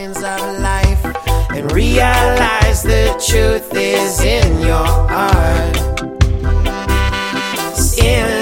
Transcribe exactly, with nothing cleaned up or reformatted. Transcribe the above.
signs of life and realize the truth is in your heart. Still